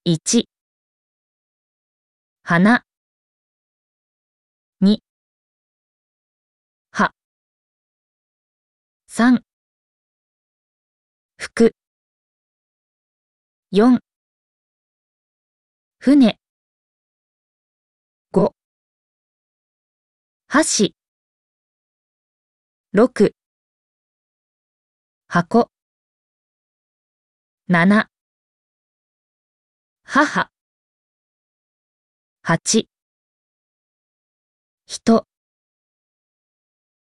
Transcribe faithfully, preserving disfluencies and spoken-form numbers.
いち、花、に、葉、さん、服、よん、船、ご、箸、ろく、箱、なな、母、はち、人、